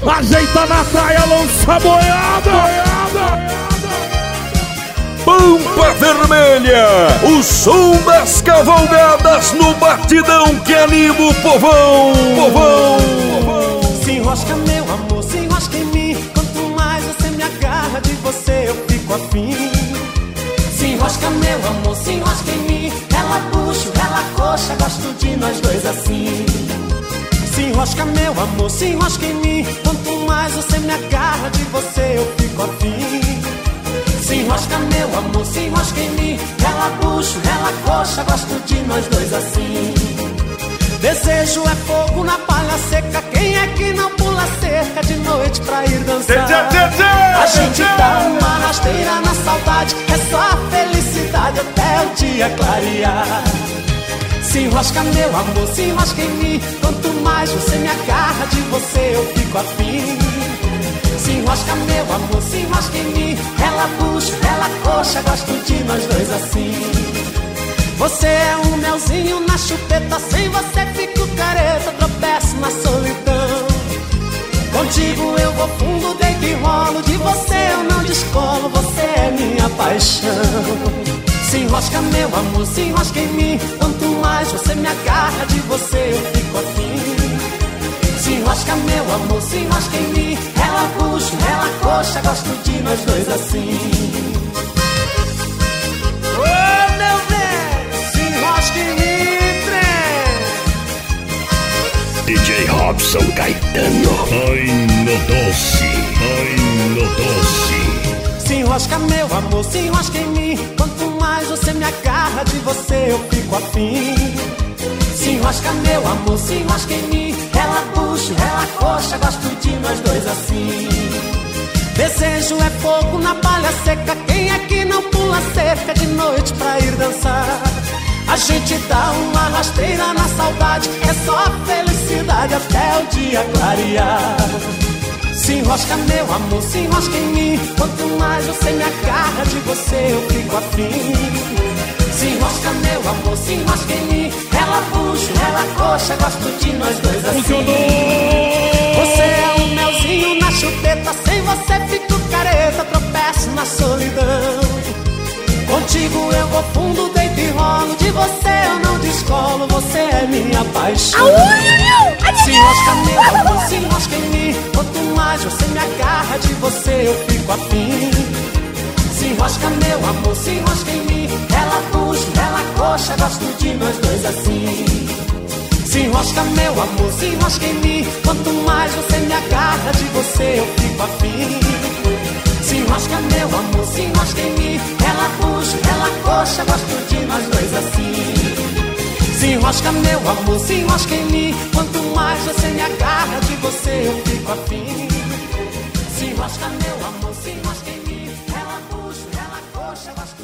Ajeita na praia, lança a boiada. Pampa Vermelha, o som das cavalgadas no batidão que anima o povão. Se enrosca meu amor, se enrosca em mim. Quanto mais você me agarra, de você eu fico afim. Se enrosca meu amor, se enrosca em mim. Ela puxa, ela coxa, gosto de nós dois assim. Se enrosca meu amor, se enrosca em mim. Quanto mais você me agarra, de você eu fico afim. Se enrosca meu amor, se enrosca em mim. Ela puxa, ela coxa, gosto de nós dois assim. Desejo é fogo na palha seca. Quem é que não pula cerca de noite pra ir dançar? A gente dá uma rasteira na saudade. É só a felicidade até o dia clarear. Se enrosca meu amor, se enrosca em mim. Quanto mais você me agarra, de você eu fico afim. Se enrosca meu amor, se enrosca em mim. Ela puxa, ela coxa, gosto de nós dois assim. Você é um melzinho na chupeta. Sem você fico careta, tropeço na solidão. Contigo eu vou fundo, deito e rolo. De você eu não descolo, você é minha paixão. Se enrosca meu amor, se enrosca em mim. Quanto mais você me agarra, de você eu fico afim. Se enrosca meu amor, se enrosca em mim. Ela puxa, ela coxa, gosto de nós dois assim. Ô meu bem, se enrosca em mim, trem. DJ Robson Caetano. Ai no doce, ai no doce. Se enrosca meu amor, se enrosca em mim. Quanto mais você me agarra, de você eu fico afim. Se enrosca meu amor, se enrosca em mim. Ela puxa, ela coxa, gosto de nós dois assim. Desejo é fogo na palha seca. Quem é que não pula cerca de noite pra ir dançar? A gente dá uma rasteira na saudade. É só a felicidade até o dia clarear. Se enrosca meu amor, se enrosca em mim. Quanto mais você me agarra, de você eu fico afim. Se enrosca meu amor, se enrosca em mim. Ela puxa, ela coxa, gosto de nós dois assim. Você é um melzinho na chupeta. Sem você fico careta, tropeço na solidão. Contigo eu vou fundo, deito e rolo. De você eu não descolo, você é minha paixão. Se enrosca meu amor, se enrosca em mim. Quanto mais você me agarra, de você eu fico afim. Se enrosca meu amor, se enrosca em mim. Ela puxa, ela coxa, gosto de nós dois assim. Se enrosca meu amor, se enrosca em mim. Quanto mais você me agarra, de você eu fico afim. Se enrosca meu amor, se enrosca em mim. Ela puxa, ela coxa, gosto de nós dois assim. Se enrosca meu amor, se enrosca em mim. Quanto mais você me agarra, de você eu fico afim. Se enrosca meu amor, se enrosca em mim. Ela puxa, ela coxa, gosto